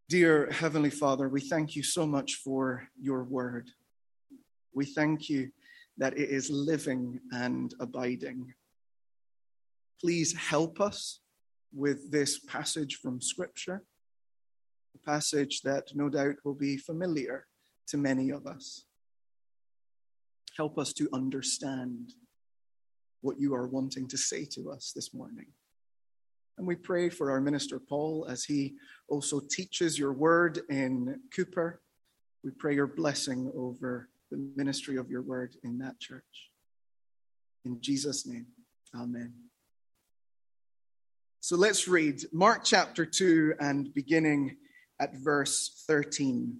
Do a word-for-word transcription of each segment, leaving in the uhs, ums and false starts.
Dear Heavenly Father, we thank you so much for your word. We thank you that it is living and abiding. Please help us with this passage from Scripture, a passage that no doubt will be familiar to many of us. Help us to understand what you are wanting to say to us this morning. And we pray for our minister Paul as he also teaches your word in Cooper. We pray your blessing over the ministry of your word in that church. In Jesus' name, amen. So let's read Mark chapter two and beginning at verse thirteen.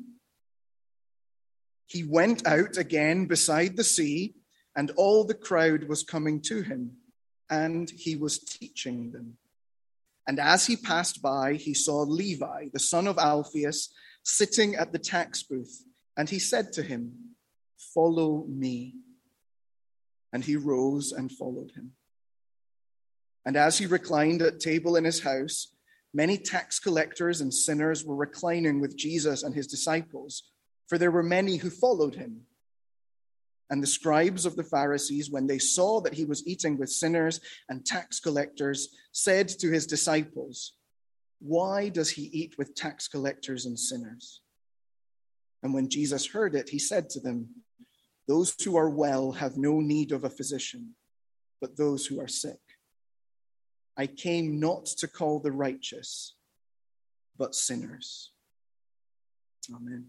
He went out again beside the sea, and all the crowd was coming to him, and he was teaching them. And as he passed by, he saw Levi, the son of Alphaeus, sitting at the tax booth, and he said to him, "Follow me." And he rose and followed him. And as he reclined at table in his house, many tax collectors and sinners were reclining with Jesus and his disciples, for there were many who followed him. And the scribes of the Pharisees, when they saw that he was eating with sinners and tax collectors, said to his disciples, "Why does he eat with tax collectors and sinners?" And when Jesus heard it, he said to them, "Those who are well have no need of a physician, but those who are sick. I came not to call the righteous, but sinners." Amen.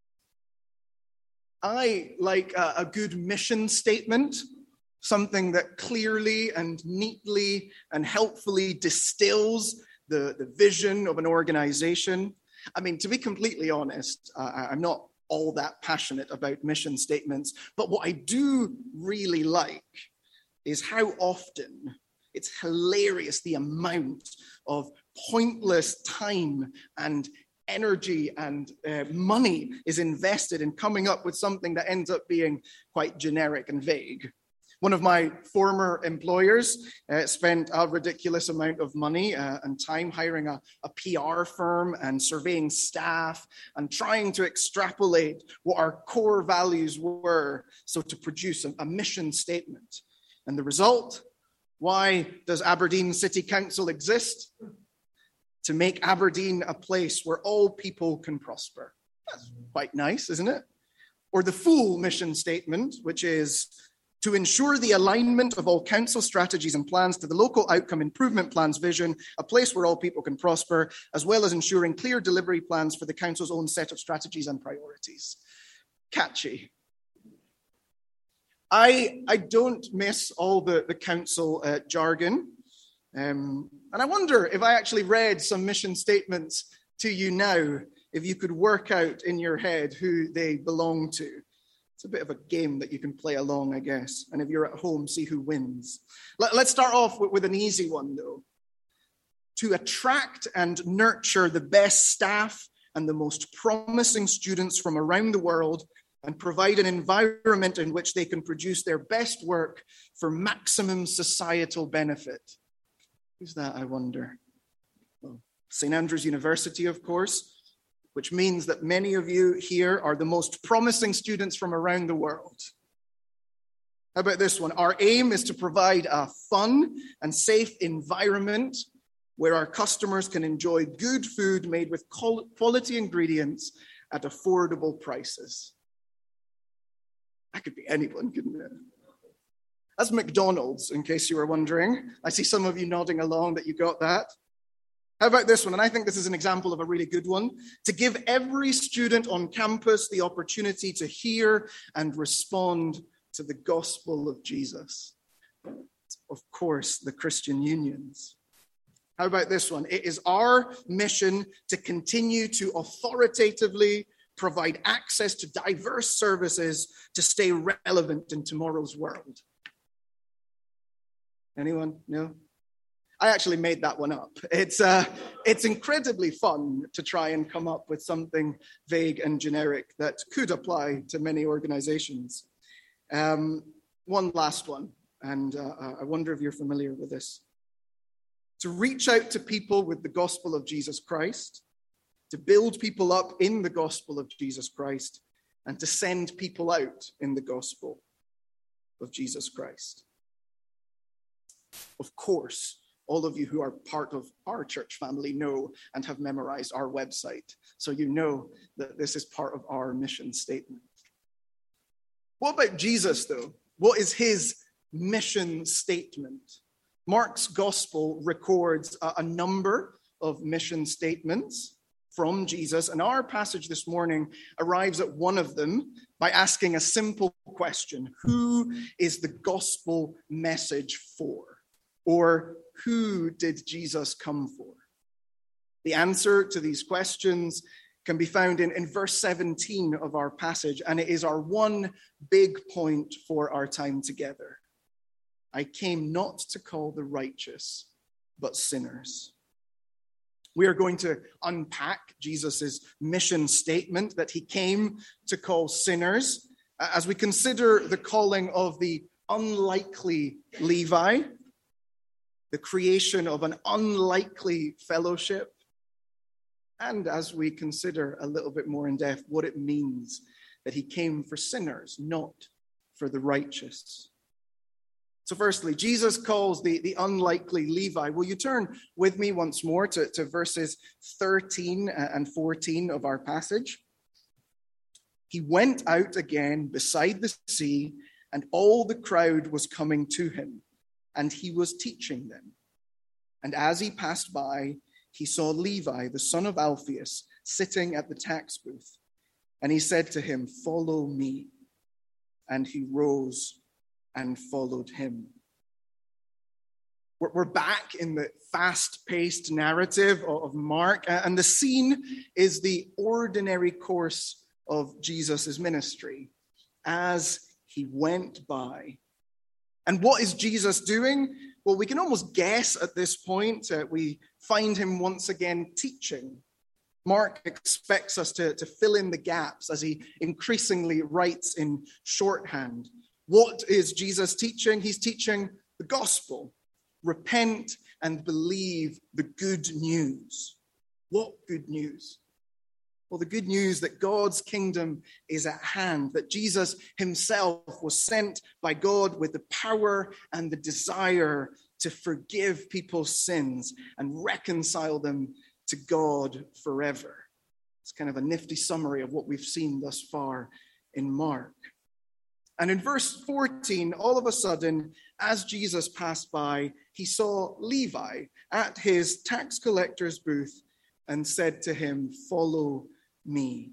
I like a, a good mission statement, something that clearly and neatly and helpfully distills the, the vision of an organization. I mean, to be completely honest, uh, I'm not all that passionate about mission statements, but what I do really like is how often it's hilarious the amount of pointless time and energy and uh, money is invested in coming up with something that ends up being quite generic and vague. One of my former employers uh, spent a ridiculous amount of money uh, and time hiring a, a P R firm and surveying staff and trying to extrapolate what our core values were, so to produce a, a mission statement. And the result? Why does Aberdeen City Council exist? To make Aberdeen a place where all people can prosper. That's quite nice, isn't it? Or the full mission statement, which is to ensure the alignment of all council strategies and plans to the local outcome improvement plan's vision, a place where all people can prosper, as well as ensuring clear delivery plans for the council's own set of strategies and priorities. Catchy. I, I don't miss all the, the council uh, jargon. Um, and I wonder if I actually read some mission statements to you now, if you could work out in your head who they belong to. It's a bit of a game that you can play along, I guess. And if you're at home, see who wins. Let, let's start off with, with an easy one, though. To attract and nurture the best staff and the most promising students from around the world and provide an environment in which they can produce their best work for maximum societal benefit. Who's that, I wonder? Well, Saint Andrews University, of course, which means that many of you here are the most promising students from around the world. How about this one? Our aim is to provide a fun and safe environment where our customers can enjoy good food made with quality ingredients at affordable prices. That could be anyone, couldn't it? That's McDonald's, in case you were wondering. I see some of you nodding along that you got that. How about this one? And I think this is an example of a really good one. To give every student on campus the opportunity to hear and respond to the gospel of Jesus. Of course, the Christian unions. How about this one? It is our mission to continue to authoritatively provide access to diverse services to stay relevant in tomorrow's world. Anyone? No? I actually made that one up. It's uh, it's incredibly fun to try and come up with something vague and generic that could apply to many organizations. Um, one last one, and uh, I wonder if you're familiar with this. To reach out to people with the gospel of Jesus Christ, to build people up in the gospel of Jesus Christ, and to send people out in the gospel of Jesus Christ. Of course, all of you who are part of our church family know and have memorized our website, so you know that this is part of our mission statement. What about Jesus, though? What is his mission statement? Mark's gospel records a, a number of mission statements from Jesus, and our passage this morning arrives at one of them by asking a simple question: who is the gospel message for? Or who did Jesus come for? The answer to these questions can be found in, in verse seventeen of our passage, and it is our one big point for our time together. I came not to call the righteous, but sinners. We are going to unpack Jesus' mission statement that he came to call sinners as we consider the calling of the unlikely Levi, the creation of an unlikely fellowship, and as we consider a little bit more in depth what it means that he came for sinners, not for the righteous. So firstly, Jesus calls the, the unlikely Levi. Will you turn with me once more to, to verses thirteen and fourteen of our passage? He went out again beside the sea, and all the crowd was coming to him, and he was teaching them. And as he passed by, he saw Levi, the son of Alphaeus, sitting at the tax booth. And he said to him, "Follow me." And he rose and followed him. We're back in the fast-paced narrative of Mark, and the scene is the ordinary course of Jesus' ministry as he went by. And what is Jesus doing? Well, we can almost guess at this point. Uh, we find him once again teaching. Mark expects us to, to fill in the gaps as he increasingly writes in shorthand. What is Jesus teaching? He's teaching the gospel. Repent and believe the good news. What good news? Well, the good news that God's kingdom is at hand, that Jesus himself was sent by God with the power and the desire to forgive people's sins and reconcile them to God forever. It's kind of a nifty summary of what we've seen thus far in Mark. And in verse fourteen, all of a sudden, as Jesus passed by, he saw Levi at his tax collector's booth and said to him, "Follow me."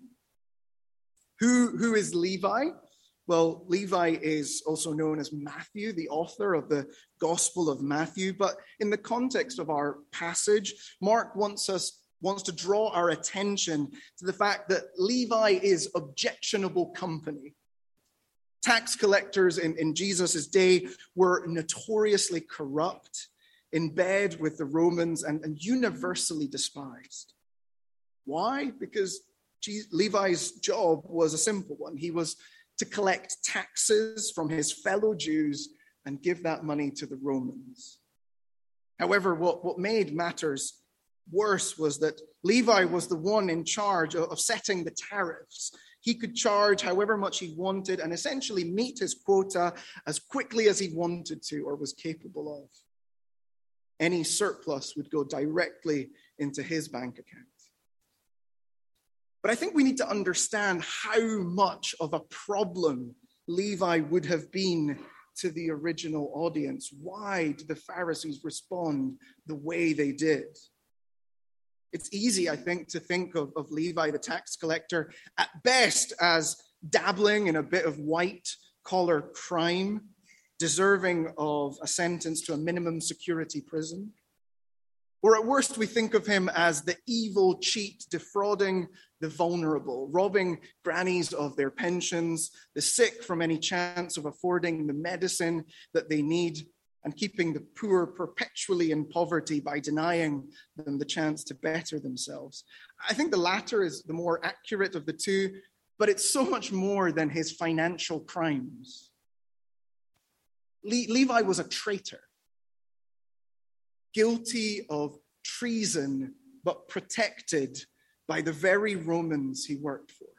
Who, who is Levi? Well, Levi is also known as Matthew, the author of the Gospel of Matthew. But in the context of our passage, Mark wants us wants to draw our attention to the fact that Levi is objectionable company. Tax collectors in, in Jesus' day were notoriously corrupt, in bed with the Romans, and, and universally despised. Why? Because Levi's job was a simple one. He was to collect taxes from his fellow Jews and give that money to the Romans. However, what, what made matters worse was that Levi was the one in charge of, of setting the tariffs. He could charge however much he wanted and essentially meet his quota as quickly as he wanted to or was capable of. Any surplus would go directly into his bank account. But I think we need to understand how much of a problem Levi would have been to the original audience. Why did the Pharisees respond the way they did? It's easy, I think, to think of, of Levi, the tax collector, at best as dabbling in a bit of white-collar crime, deserving of a sentence to a minimum security prison. Or at worst, we think of him as the evil cheat, defrauding the vulnerable, robbing grannies of their pensions, the sick from any chance of affording the medicine that they need, and keeping the poor perpetually in poverty by denying them the chance to better themselves. I think the latter is the more accurate of the two, but it's so much more than his financial crimes. Le- Levi was a traitor, guilty of treason, but protected by the very Romans he worked for.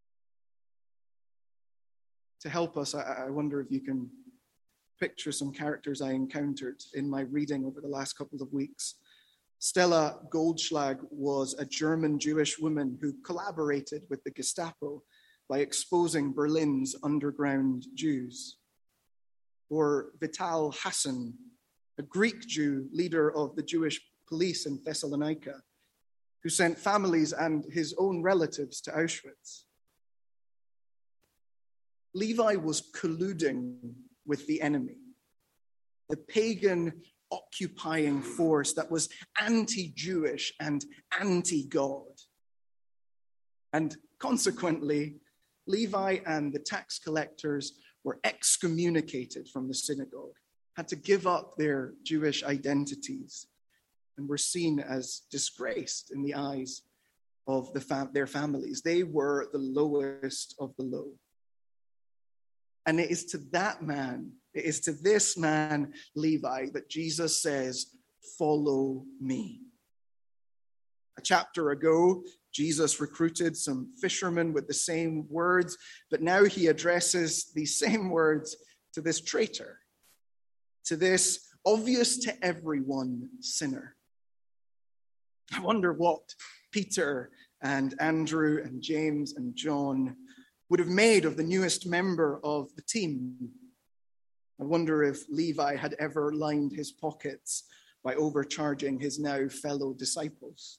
To help us, I, I wonder if you can picture some characters I encountered in my reading over the last couple of weeks. Stella Goldschlag was a German Jewish woman who collaborated with the Gestapo by exposing Berlin's underground Jews. Or Vital Hassan, a Greek Jew, leader of the Jewish police in Thessalonica, who sent families and his own relatives to Auschwitz. Levi was colluding with the enemy, the pagan occupying force that was anti-Jewish and anti-God. And consequently, Levi and the tax collectors were excommunicated from the synagogue, had to give up their Jewish identities, and were seen as disgraced in the eyes of the fam- their families. They were the lowest of the low. And it is to that man, it is to this man, Levi, that Jesus says, "Follow me." A chapter ago, Jesus recruited some fishermen with the same words, but now he addresses these same words to this traitor, to this obvious to everyone sinner. I wonder what Peter and Andrew and James and John would have made of the newest member of the team. I wonder if Levi had ever lined his pockets by overcharging his now fellow disciples.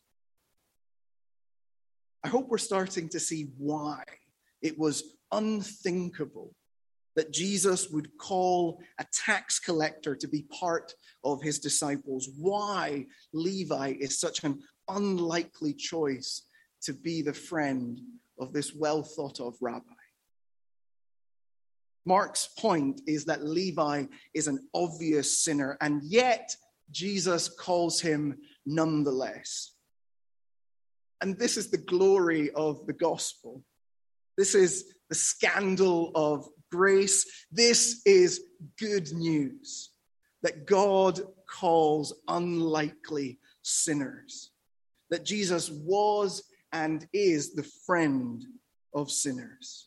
I hope we're starting to see why it was unthinkable that Jesus would call a tax collector to be part of his disciples, why Levi is such an unlikely choice to be the friend of this well-thought-of rabbi. Mark's point is that Levi is an obvious sinner, and yet Jesus calls him nonetheless. And this is the glory of the gospel. This is the scandal of grace. This is good news that God calls unlikely sinners, that Jesus was and is the friend of sinners.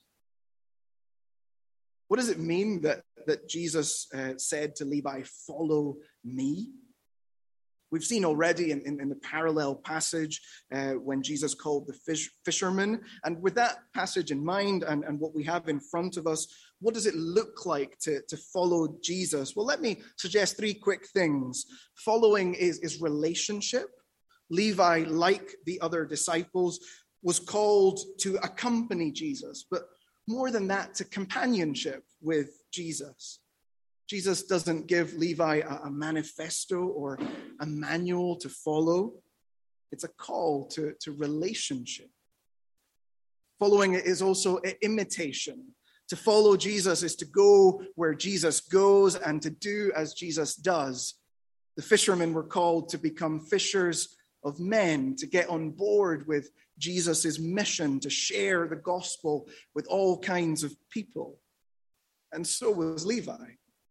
What does it mean that, that Jesus uh, said to Levi, "Follow me"? We've seen already in, in, in the parallel passage uh, when Jesus called the fish, fishermen. And with that passage in mind and, and what we have in front of us, what does it look like to, to follow Jesus? Well, let me suggest three quick things. Following is, is relationship. Levi, like the other disciples, was called to accompany Jesus, but more than that, to companionship with Jesus. Jesus doesn't give Levi a, a manifesto or a manual to follow. It's a call to, to relationship. Following is also imitation. To follow Jesus is to go where Jesus goes and to do as Jesus does. The fishermen were called to become fishers of men, to get on board with Jesus' mission, to share the gospel with all kinds of people. And so was Levi.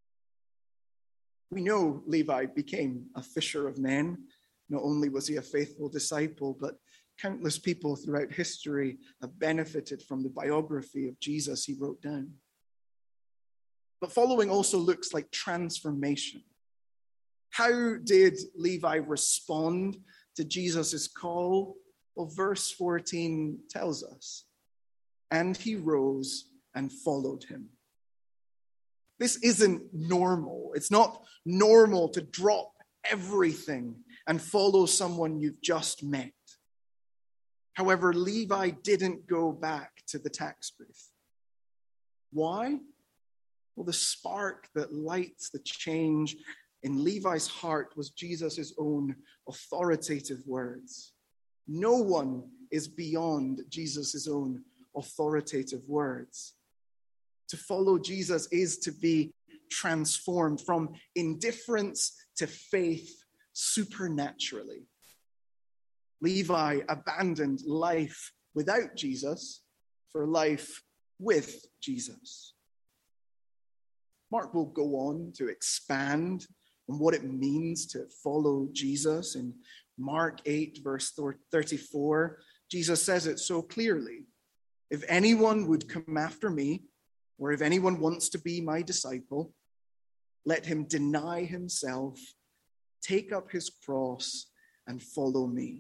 We know Levi became a fisher of men. Not only was he a faithful disciple, but countless people throughout history have benefited from the biography of Jesus he wrote down. But following also looks like transformation. How did Levi respond to Jesus' call? Well, verse fourteen tells us, "And he rose and followed him." This isn't normal. It's not normal to drop everything and follow someone you've just met. However, Levi didn't go back to the tax booth. Why? Well, the spark that lights the change in Levi's heart was Jesus' own authoritative words. No one is beyond Jesus' own authoritative words. To follow Jesus is to be transformed from indifference to faith supernaturally. Levi abandoned life without Jesus for life with Jesus. Mark will go on to expand on what it means to follow Jesus. In Mark eight, verse thirty-four, Jesus says it so clearly. If anyone would come after me, or if anyone wants to be my disciple, let him deny himself, take up his cross, and follow me.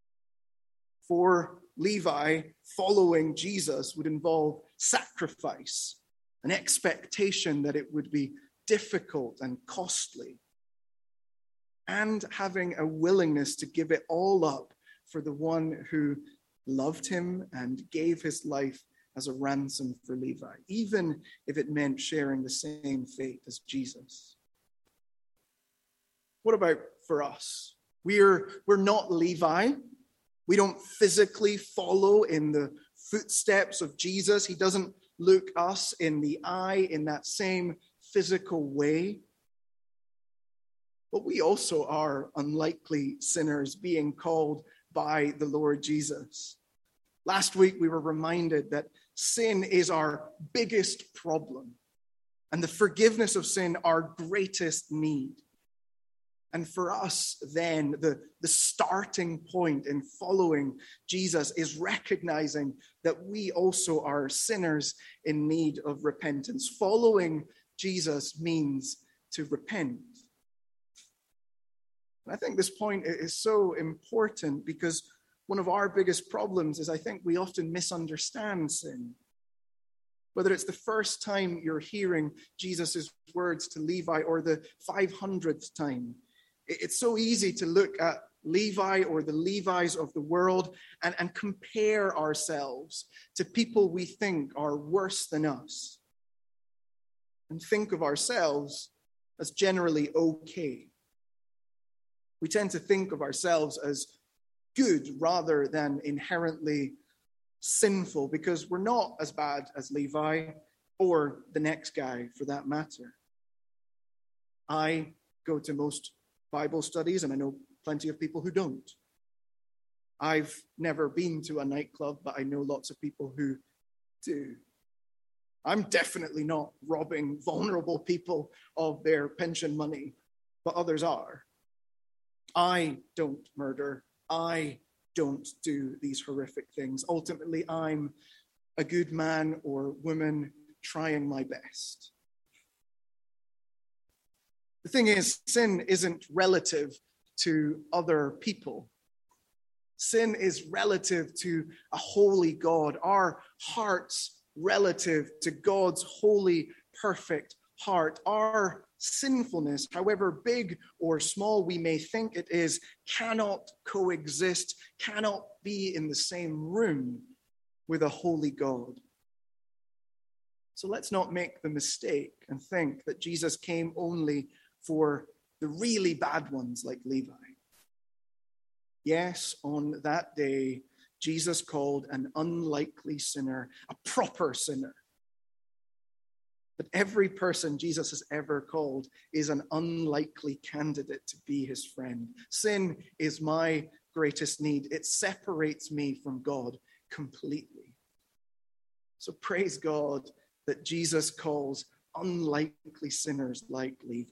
For Levi, following Jesus would involve sacrifice, an expectation that it would be difficult and costly, and having a willingness to give it all up for the one who loved him and gave his life as a ransom for Levi, even if it meant sharing the same fate as Jesus. What about for us? We're, we're not Levi. We don't physically follow in the footsteps of Jesus. He doesn't look us in the eye in that same physical way. But we also are unlikely sinners being called by the Lord Jesus. Last week, we were reminded that sin is our biggest problem, and the forgiveness of sin our greatest need. And for us, then, the, the starting point in following Jesus is recognizing that we also are sinners in need of repentance. Following Jesus means to repent. And I think this point is so important because one of our biggest problems is I think we often misunderstand sin. Whether it's the first time you're hearing Jesus' words to Levi or the five hundredth time, it's so easy to look at Levi or the Levi's of the world and, and compare ourselves to people we think are worse than us, and think of ourselves as generally okay. We tend to think of ourselves as good rather than inherently sinful because we're not as bad as Levi or the next guy for that matter. I go to most Bible studies, and I know plenty of people who don't. I've never been to a nightclub, but I know lots of people who do. I'm definitely not robbing vulnerable people of their pension money, but others are. I don't murder. I don't do these horrific things. Ultimately, I'm a good man or woman trying my best. The thing is, sin isn't relative to other people. Sin is relative to a holy God. Our hearts relative to God's holy, perfect heart. Our sinfulness, however big or small we may think it is, cannot coexist, cannot be in the same room with a holy God. So let's not make the mistake and think that Jesus came only for the really bad ones like Levi. Yes, on that day, Jesus called an unlikely sinner a proper sinner. But every person Jesus has ever called is an unlikely candidate to be his friend. Sin is my greatest need. It separates me from God completely. So praise God that Jesus calls unlikely sinners like Levi.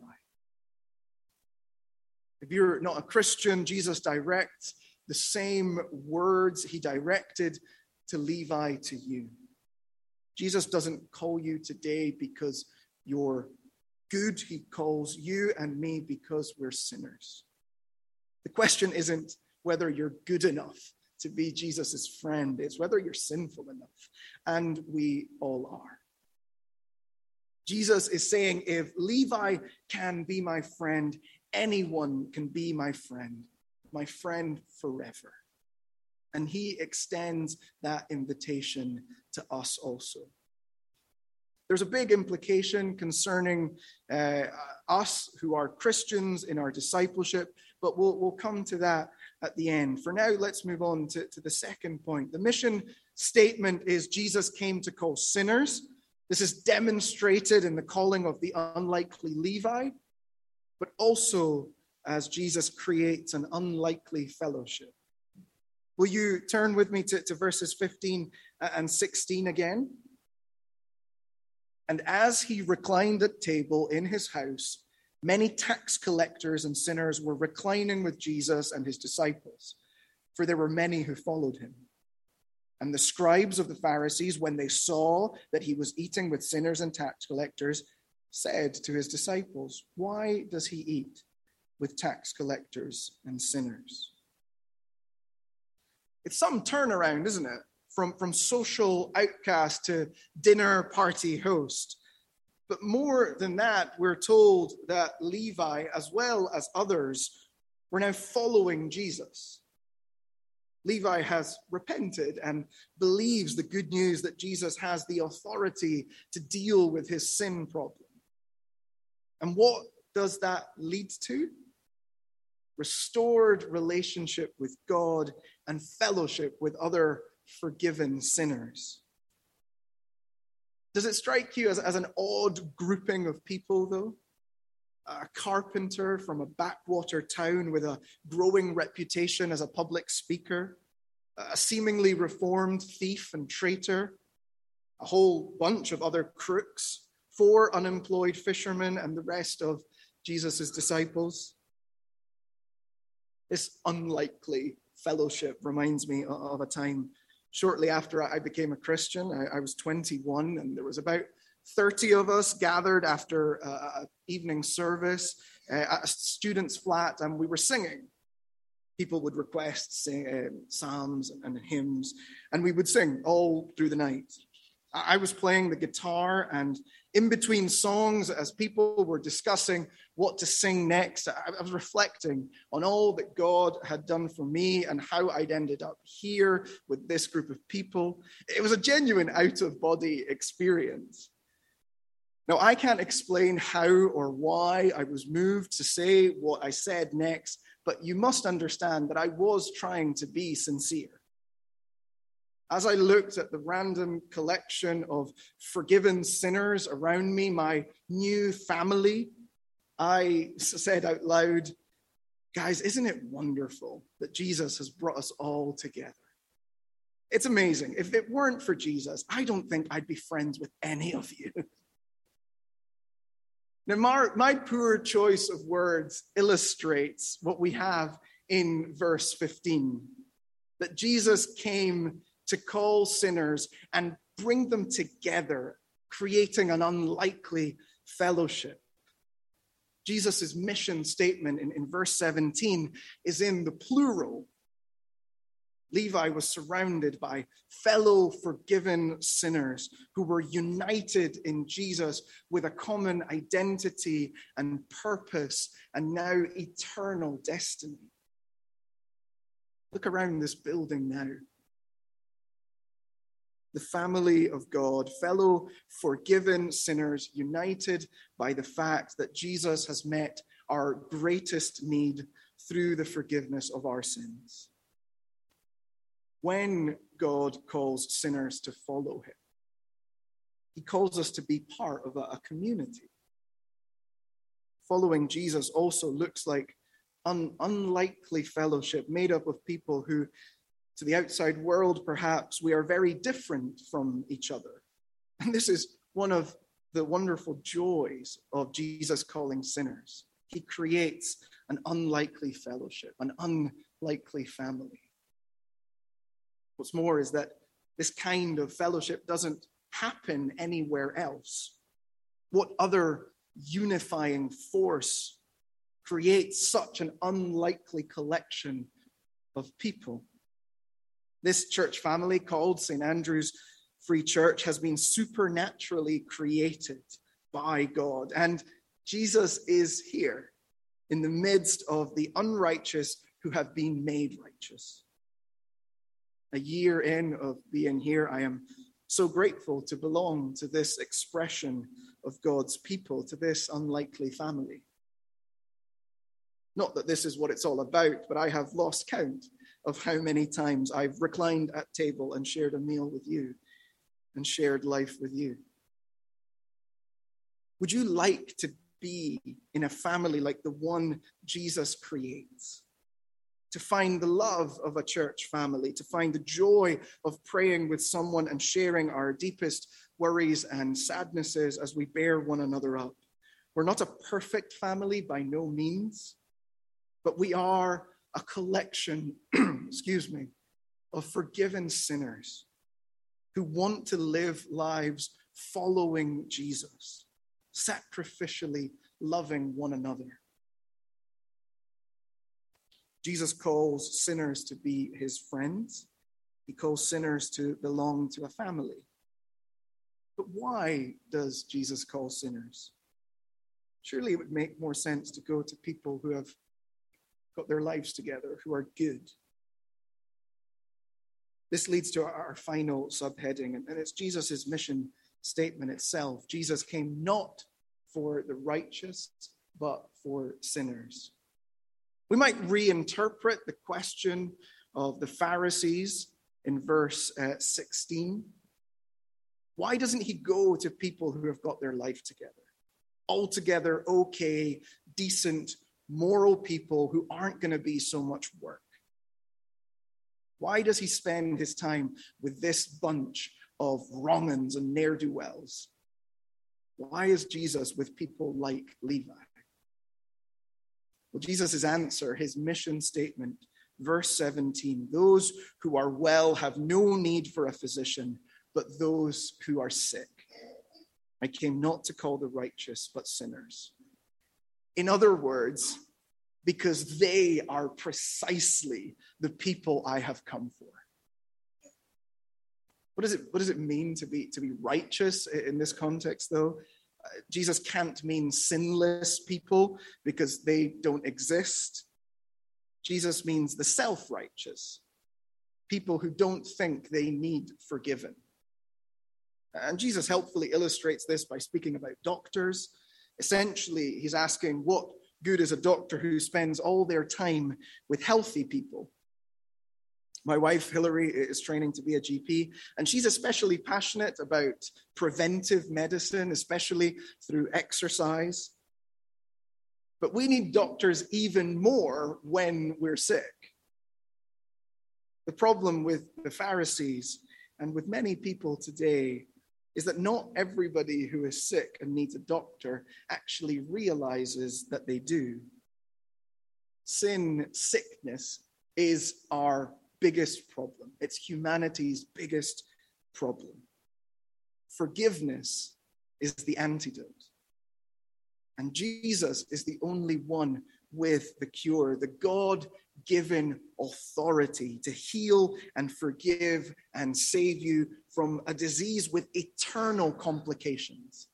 If you're not a Christian, Jesus directs the same words he directed to Levi to you. Jesus doesn't call you today because you're good. He calls you and me because we're sinners. The question isn't whether you're good enough to be Jesus' friend. It's whether you're sinful enough. And we all are. Jesus is saying, if Levi can be my friend, anyone can be my friend, my friend forever. And he extends that invitation to us also. There's a big implication concerning uh, us who are Christians in our discipleship, but we'll, we'll come to that at the end. For now, let's move on to, to the second point. The mission statement is Jesus came to call sinners. This is demonstrated in the calling of the unlikely Levi, but also as Jesus creates an unlikely fellowship. Will you turn with me to, to verses fifteen and sixteen again? And as he reclined at table in his house, many tax collectors and sinners were reclining with Jesus and his disciples, for there were many who followed him. And the scribes of the Pharisees, when they saw that he was eating with sinners and tax collectors, said to his disciples, "Why does he eat with tax collectors and sinners?" It's some turnaround, isn't it? From, from social outcast to dinner party host. But more than that, we're told that Levi, as well as others, were now following Jesus. Levi has repented and believes the good news that Jesus has the authority to deal with his sin problem. And what does that lead to? Restored relationship with God and fellowship with other forgiven sinners. Does it strike you as, as an odd grouping of people, though? A carpenter from a backwater town with a growing reputation as a public speaker, a seemingly reformed thief and traitor, a whole bunch of other crooks, four unemployed fishermen, and the rest of Jesus' disciples. This unlikely fellowship reminds me of a time shortly after I became a Christian. I, I was twenty-one, and there was about thirty of us gathered after uh, evening service uh, at a student's flat, and we were singing. People would request sing, uh, psalms and, and hymns, and we would sing all through the night. I, I was playing the guitar, and in between songs, as people were discussing what to sing next, I, I was reflecting on all that God had done for me and how I'd ended up here with this group of people. It was a genuine out-of-body experience. Now, I can't explain how or why I was moved to say what I said next, but you must understand that I was trying to be sincere. As I looked at the random collection of forgiven sinners around me, my new family, I said out loud, "Guys, isn't it wonderful that Jesus has brought us all together? It's amazing. If it weren't for Jesus, I don't think I'd be friends with any of you." Now, my, my poor choice of words illustrates what we have in verse fifteen, that Jesus came to call sinners and bring them together, creating an unlikely fellowship. Jesus' mission statement in, in verse seventeen is in the plural. Levi was surrounded by fellow forgiven sinners who were united in Jesus with a common identity and purpose and now eternal destiny. Look around this building now. The family of God, fellow forgiven sinners united by the fact that Jesus has met our greatest need through the forgiveness of our sins. When God calls sinners to follow him, he calls us to be part of a, a community. Following Jesus also looks like an unlikely fellowship made up of people who, to the outside world, perhaps, we are very different from each other. And this is one of the wonderful joys of Jesus calling sinners. He creates an unlikely fellowship, an unlikely family. What's more is that this kind of fellowship doesn't happen anywhere else. What other unifying force creates such an unlikely collection of people? This church family called Saint Andrew's Free Church has been supernaturally created by God. And Jesus is here in the midst of the unrighteous who have been made righteous. A year in of being here, I am so grateful to belong to this expression of God's people, to this unlikely family. Not that this is what it's all about, but I have lost count of how many times I've reclined at table and shared a meal with you and shared life with you. Would you like to be in a family like the one Jesus creates? To find the love of a church family, to find the joy of praying with someone and sharing our deepest worries and sadnesses as we bear one another up. We're not a perfect family by no means, but we are a collection, excuse me, of forgiven sinners who want to live lives following Jesus, sacrificially loving one another. Jesus calls sinners to be his friends. He calls sinners to belong to a family. But why does Jesus call sinners? Surely it would make more sense to go to people who have got their lives together, who are good. This leads to our final subheading, and it's Jesus' mission statement itself. Jesus came not for the righteous, but for sinners. We might reinterpret the question of the Pharisees in verse uh, sixteen. Why doesn't he go to people who have got their life together? Altogether okay, decent, moral people who aren't going to be so much work. Why does he spend his time with this bunch of wrong-uns and ne'er-do-wells? Why is Jesus with people like Levi? Well, Jesus' answer, his mission statement, verse seventeen, those who are well have no need for a physician, but those who are sick. I came not to call the righteous, but sinners. In other words, because they are precisely the people I have come for. What does it, what does it mean to be, to be righteous in this context, though? Uh, Jesus can't mean sinless people because they don't exist. Jesus means the self-righteous, people who don't think they need forgiven. And Jesus helpfully illustrates this by speaking about doctors. Essentially, he's asking, what good is a doctor who spends all their time with healthy people? My wife, Hillary, is training to be a G P, and she's especially passionate about preventive medicine, especially through exercise. But we need doctors even more when we're sick. The problem with the Pharisees and with many people today is that not everybody who is sick and needs a doctor actually realizes that they do. Sin, sickness, is our biggest problem. It's humanity's biggest problem. Forgiveness is the antidote. And Jesus is the only one with the cure, the God-given authority to heal and forgive and save you from a disease with eternal complications.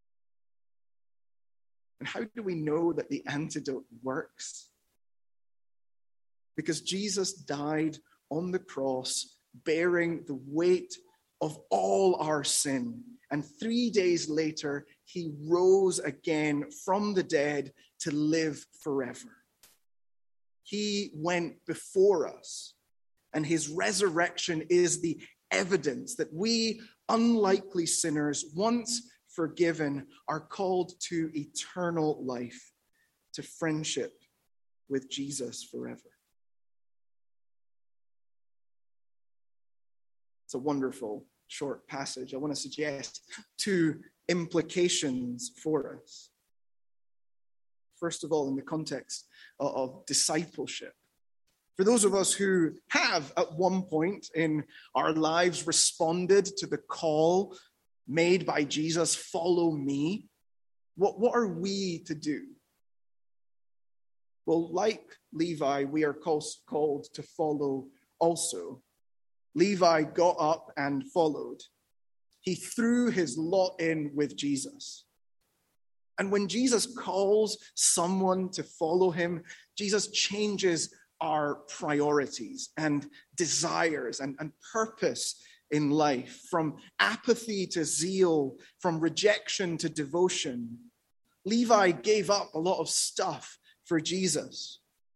And how do we know that the antidote works? Because Jesus died on the cross, bearing the weight of all our sin. And three days later, he rose again from the dead to live forever. He went before us, and his resurrection is the evidence that we, unlikely sinners, once forgiven, are called to eternal life, to friendship with Jesus forever. It's a wonderful short passage. I want to suggest two implications for us. First of all, in the context of, of discipleship. For those of us who have at one point in our lives responded to the call made by Jesus, follow me, what, what are we to do? Well, like Levi, we are called, called to follow also. Levi got up and followed. He threw his lot in with Jesus. And when Jesus calls someone to follow him, Jesus changes our priorities and desires and, and purpose in life, from apathy to zeal, from rejection to devotion. Levi gave up a lot of stuff for Jesus.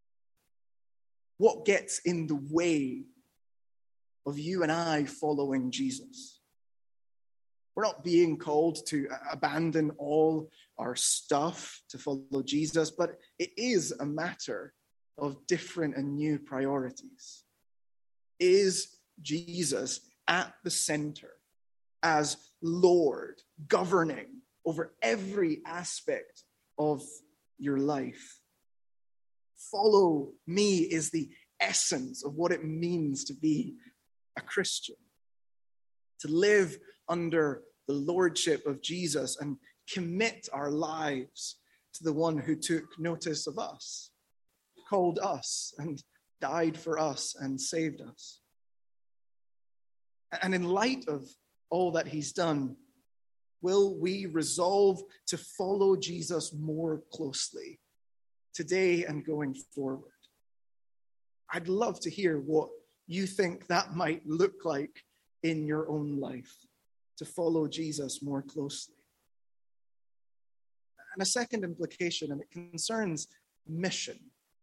What gets in the way of you and I following Jesus? We're not being called to abandon all our stuff to follow Jesus, but it is a matter of different and new priorities. Is Jesus at the center as Lord, governing over every aspect of your life? Follow me is the essence of what it means to be a Christian. to live under the lordship of Jesus and commit our lives to the one who took notice of us, called us, and died for us and saved us. And in light of all that he's done, will we resolve to follow Jesus more closely today and going forward? I'd love to hear what you think that might look like in your own life, to follow Jesus more closely. And a second implication, and it concerns mission.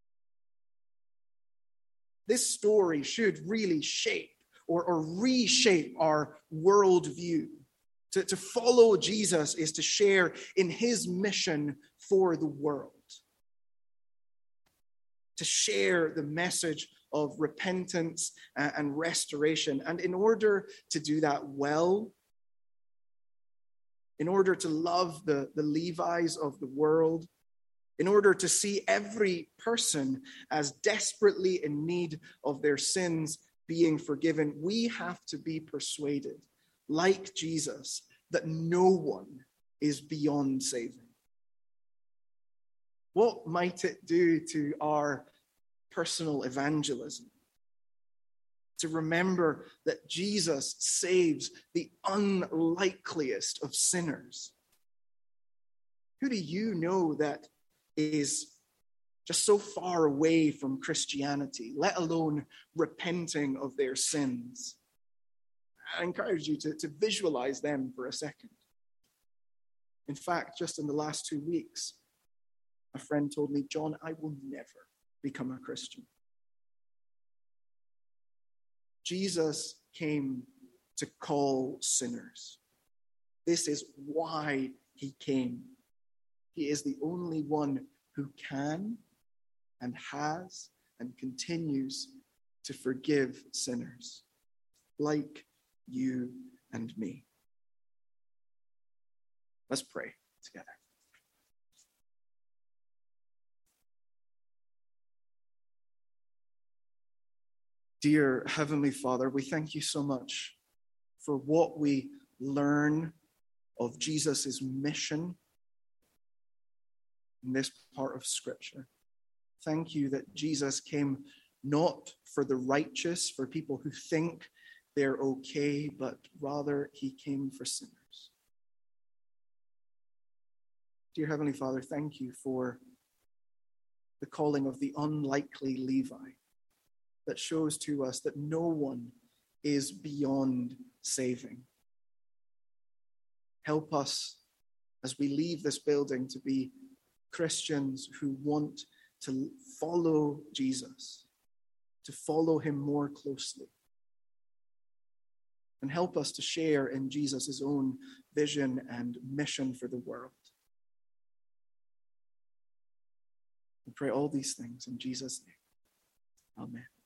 This story should really shape or, or reshape our worldview. To, to follow Jesus is to share in his mission for the world. To share the message of repentance and restoration. And in order to do that well, in order to love the, the Levi's of the world, in order to see every person as desperately in need of their sins being forgiven, we have to be persuaded, like Jesus, that no one is beyond saving. What might it do to our personal evangelism to remember that Jesus saves the unlikeliest of sinners? Who do you know that is just so far away from Christianity, let alone repenting of their sins? I encourage you to, to visualize them for a second. In fact, just in the last two weeks, a friend told me, "John, I will never become a Christian." Jesus came to call sinners. This is why he came. He is the only one who can and has and continues to forgive sinners like you and me. Let's pray together. Dear Heavenly Father, we thank you so much for what we learn of Jesus' mission in this part of Scripture. Thank you that Jesus came not for the righteous, for people who think they're okay, but rather he came for sinners. Dear Heavenly Father, thank you for the calling of the unlikely Levi that shows to us that no one is beyond saving. Help us as we leave this building to be Christians who want to follow Jesus, to follow him more closely. And help us to share in Jesus' own vision and mission for the world. We pray all these things in Jesus' name. Amen.